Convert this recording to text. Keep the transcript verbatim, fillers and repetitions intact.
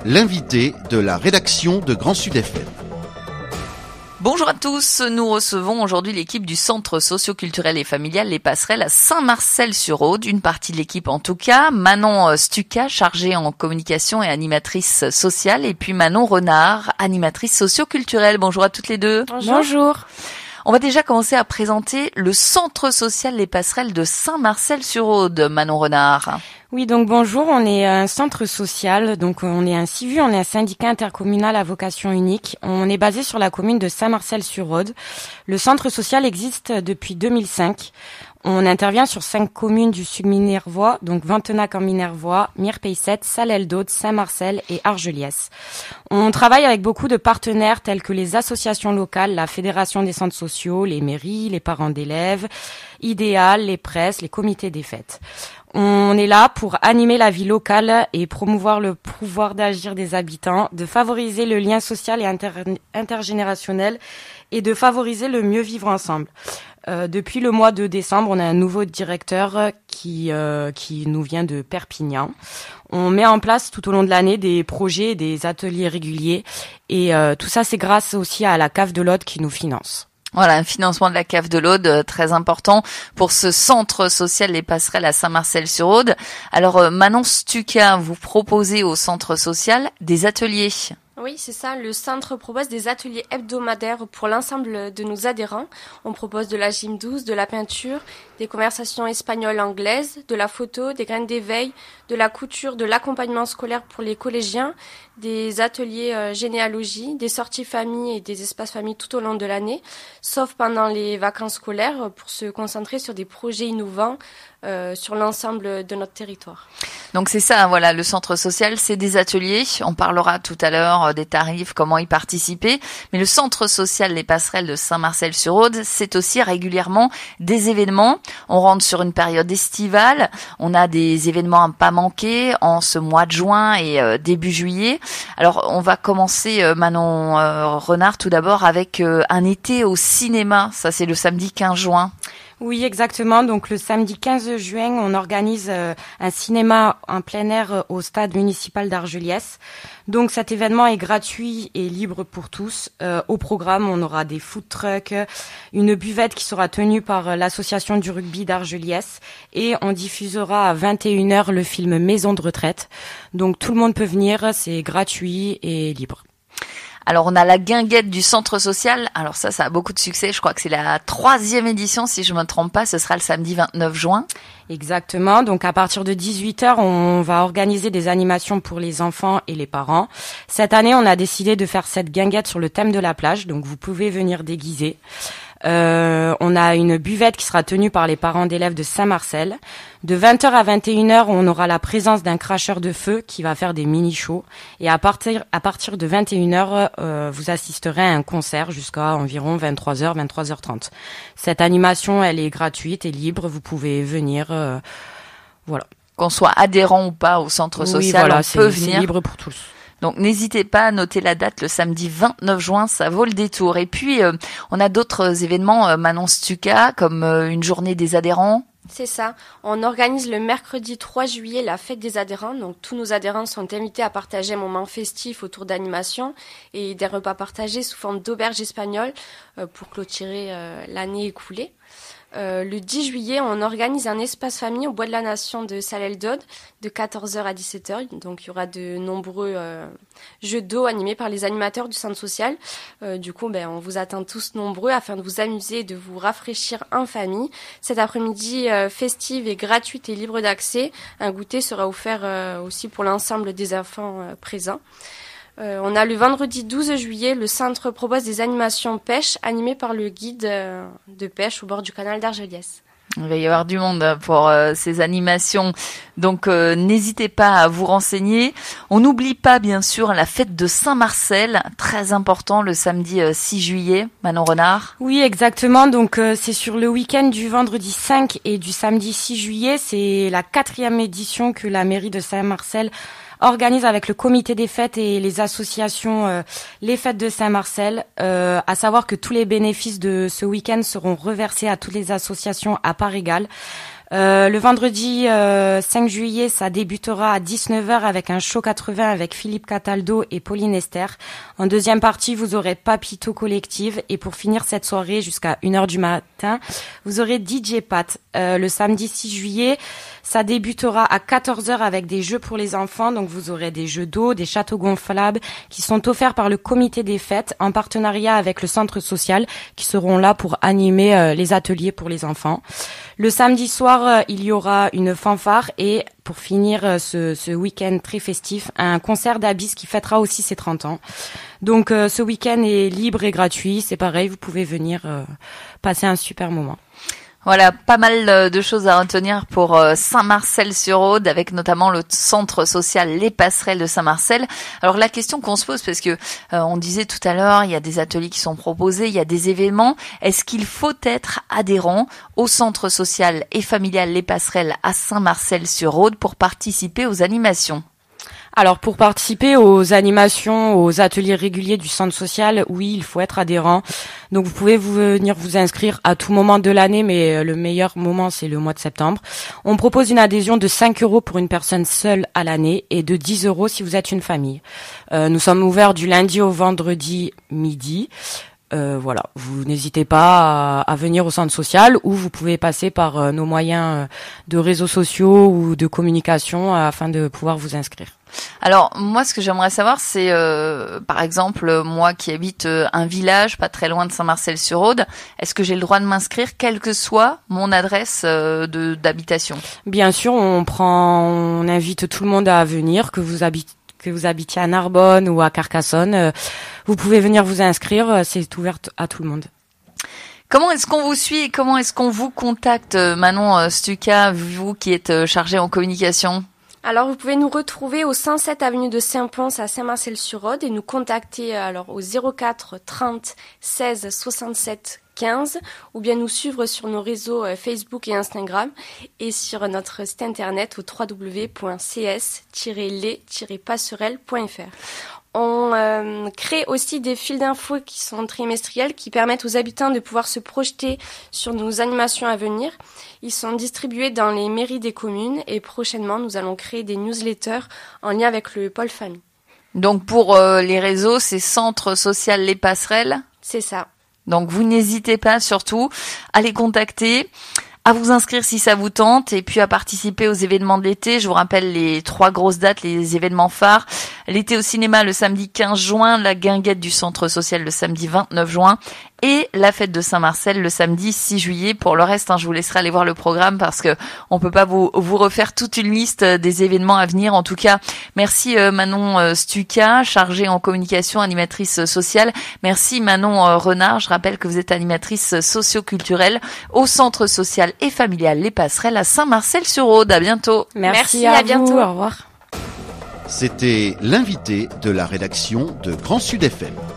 l'invité de la rédaction de Grand Sud F M. Bonjour à tous, nous recevons aujourd'hui l'équipe du Centre socio-culturel et familial Les Passerelles à Saint-Marcel-sur-Aude, une partie de l'équipe en tout cas, Manon Stuka, chargée en communication et animatrice sociale, et puis Manon Renard, animatrice socio-culturelle. Bonjour à toutes les deux. Bonjour. Bonjour. On va déjà commencer à présenter le Centre social Les Passerelles de Saint-Marcel-sur-Aude, Manon Renard. Oui, donc bonjour, on est un centre social, donc on est un C I V U, on est un syndicat intercommunal à vocation unique. On est basé sur la commune de Saint-Marcel-sur-Aude. Le centre social existe depuis deux mille cinq. On intervient sur cinq communes du sud minervois, donc Ventenac en Minervois, Mirepeisset, Salelles-d'Aude, Saint-Marcel et Argelliès. On travaille avec beaucoup de partenaires tels que les associations locales, la Fédération des centres sociaux, les mairies, les parents d'élèves, Idéal, les presses, les comités des fêtes. On est là pour animer la vie locale et promouvoir le pouvoir d'agir des habitants, de favoriser le lien social et inter- intergénérationnel et de favoriser le mieux vivre ensemble. Euh, depuis le mois de décembre, on a un nouveau directeur qui euh, qui nous vient de Perpignan. On met en place tout au long de l'année des projets, des ateliers réguliers et euh, tout ça c'est grâce aussi à la Cave de l'Aude qui nous finance. Voilà, un financement de la Cave de l'Aude euh, très important pour ce centre social Les Passerelles à Saint-Marcel-sur-Aude. Alors euh, Manon Stuka, vous proposez au centre social des ateliers. Oui, c'est ça. Le centre propose des ateliers hebdomadaires pour l'ensemble de nos adhérents. On propose de la gym douce, de la peinture, des conversations espagnoles-anglaises, de la photo, des graines d'éveil, de la couture, de l'accompagnement scolaire pour les collégiens, des ateliers euh, généalogie, des sorties famille et des espaces famille tout au long de l'année, sauf pendant les vacances scolaires pour se concentrer sur des projets innovants euh, sur l'ensemble de notre territoire. Donc c'est ça, voilà, le centre social, c'est des ateliers. On parlera tout à l'heure des tarifs, comment y participer. Mais le centre social Les Passerelles de Saint-Marcel-sur-Aude, c'est aussi régulièrement des événements. On rentre sur une période estivale. On a des événements à pas manquer en ce mois de juin et euh, début juillet. Alors on va commencer, euh, Manon euh, Renard, tout d'abord avec euh, un été au cinéma. Ça c'est le samedi quinze juin. Oui, exactement. Donc le samedi quinze juin, on organise euh, un cinéma en plein air euh, au stade municipal d'Argelliès. Donc cet événement est gratuit et libre pour tous. Euh, au programme, on aura des food trucks, une buvette qui sera tenue par euh, l'association du rugby d'Argelliès et on diffusera à vingt et une heures le film Maison de retraite. Donc tout le monde peut venir, c'est gratuit et libre. Alors on a la guinguette du centre social. Alors ça, ça a beaucoup de succès. Je crois que c'est la troisième édition, si je me trompe pas. Ce sera le samedi vingt-neuf juin. Exactement. Donc à partir de dix-huit heures, on va organiser des animations pour les enfants et les parents. Cette année, on a décidé de faire cette guinguette sur le thème de la plage. Donc vous pouvez venir déguiser. Euh, on a une buvette qui sera tenue par les parents d'élèves de Saint-Marcel. De vingt heures à vingt et une heures, on aura la présence d'un cracheur de feu qui va faire des mini-shows. Et à partir, à partir de vingt et une heures, euh, vous assisterez à un concert jusqu'à environ vingt-trois heures, vingt-trois heures trente. Cette animation, elle est gratuite et libre. Vous pouvez venir, euh, voilà. Qu'on soit adhérent ou pas au centre social, oui, voilà, on peut venir. C'est libre pour tous. Donc n'hésitez pas à noter la date, le samedi vingt-neuf juin, ça vaut le détour. Et puis euh, on a d'autres événements, euh, Manon Stuka, comme euh, une journée des adhérents. C'est ça. On organise le mercredi trois juillet la fête des adhérents. Donc tous nos adhérents sont invités à partager un moment festif autour d'animations et des repas partagés sous forme d'auberge espagnole euh, pour clôturer euh, l'année écoulée. Euh, le dix juillet, on organise un espace famille au Bois de la Nation de Salelles-d'Aude de quatorze heures à dix-sept heures. Donc il y aura de nombreux euh, jeux d'eau animés par les animateurs du centre social. Euh, du coup, ben, on vous attend tous nombreux afin de vous amuser et de vous rafraîchir en famille. Cet après-midi euh, festive et gratuite et libre d'accès. Un goûter sera offert euh, aussi pour l'ensemble des enfants euh, présents. Euh, on a le vendredi douze juillet, le centre propose des animations pêche animées par le guide euh, de pêche au bord du canal d'Argelliès. Il va y avoir du monde pour euh, ces animations, donc euh, n'hésitez pas à vous renseigner. On n'oublie pas bien sûr la fête de Saint-Marcel, très important, le samedi euh, six juillet. Manon Renard. Oui, exactement. Donc euh, c'est sur le week-end du vendredi cinq et du samedi six juillet. C'est la quatrième édition que la mairie de Saint-Marcel organise avec le comité des fêtes et les associations euh, les fêtes de Saint-Marcel, euh, à savoir que tous les bénéfices de ce week-end seront reversés à toutes les associations à part égale. Euh, le vendredi euh, cinq juillet, ça débutera à dix-neuf heures avec un show quatre-vingts avec Philippe Cataldo et Pauline Esther. En deuxième partie, vous aurez Papito Collective. Et pour finir cette soirée jusqu'à une heure du matin, vous aurez D J Pat. Euh, le samedi six juillet, ça débutera à quatorze heures avec des jeux pour les enfants. Donc vous aurez des jeux d'eau, des châteaux gonflables qui sont offerts par le comité des fêtes en partenariat avec le centre social qui seront là pour animer euh, les ateliers pour les enfants. Le samedi soir, euh, il y aura une fanfare et pour finir euh, ce, ce week-end très festif, un concert d'Abyss qui fêtera aussi ses trente ans. Donc euh, ce week-end est libre et gratuit, c'est pareil, vous pouvez venir euh, passer un super moment. Voilà, pas mal de choses à retenir pour Saint-Marcel-sur-Aude, avec notamment le centre social Les Passerelles de Saint-Marcel. Alors la question qu'on se pose, parce que euh, on disait tout à l'heure, il y a des ateliers qui sont proposés, il y a des événements. Est-ce qu'il faut être adhérent au centre social et familial Les Passerelles à Saint-Marcel-sur-Aude pour participer aux animations ? Alors pour participer aux animations, aux ateliers réguliers du centre social, oui, il faut être adhérent. Donc vous pouvez vous venir vous inscrire à tout moment de l'année, mais le meilleur moment c'est le mois de septembre. On propose une adhésion de cinq euros pour une personne seule à l'année et de dix euros si vous êtes une famille. Euh, nous sommes ouverts du lundi au vendredi midi. Euh, voilà, vous n'hésitez pas à, à venir au centre social ou vous pouvez passer par euh, nos moyens de réseaux sociaux ou de communication euh, afin de pouvoir vous inscrire. Alors moi ce que j'aimerais savoir c'est euh, par exemple moi qui habite euh, un village pas très loin de Saint-Marcel-sur-Aude, est-ce que j'ai le droit de m'inscrire quelle que soit mon adresse euh, de d'habitation ? Bien sûr, on prend on invite tout le monde à venir, que vous habitez que vous habitiez à Narbonne ou à Carcassonne, euh, vous pouvez venir vous inscrire, c'est ouvert à tout le monde. Comment est-ce qu'on vous suit et comment est-ce qu'on vous contacte, Manon Stuka, vous qui êtes chargée en communication ? Alors, vous pouvez nous retrouver au cent sept avenue de Saint-Pons à Saint-Marcel-sur-Aude et nous contacter alors au zéro quatre trente seize soixante-sept quinze ou bien nous suivre sur nos réseaux Facebook et Instagram et sur notre site internet au w w w point c s tiret les tiret passerelles point f r. On euh, crée aussi des fils d'infos qui sont trimestriels, qui permettent aux habitants de pouvoir se projeter sur nos animations à venir. Ils sont distribués dans les mairies des communes et prochainement, nous allons créer des newsletters en lien avec le pôle famille. Donc pour euh, les réseaux, c'est Centre Social Les Passerelles ? C'est ça. Donc vous n'hésitez pas surtout à les contacter, à vous inscrire si ça vous tente et puis à participer aux événements de l'été. Je vous rappelle les trois grosses dates, les événements phares. L'été au cinéma le samedi quinze juin, la guinguette du centre social le samedi vingt-neuf juin et la fête de Saint-Marcel le samedi six juillet. Pour le reste, hein, je vous laisserai aller voir le programme parce que on peut pas vous vous refaire toute une liste des événements à venir. En tout cas, merci euh, Manon euh, Stuka, chargée en communication, animatrice sociale. Merci Manon euh, Renard. Je rappelle que vous êtes animatrice socio-culturelle au centre social et familial Les Passerelles à Saint-Marcel-sur-Aude. À bientôt. Merci, Merci à, à vous. bientôt. Au revoir. C'était l'invité de la rédaction de Grand Sud F M.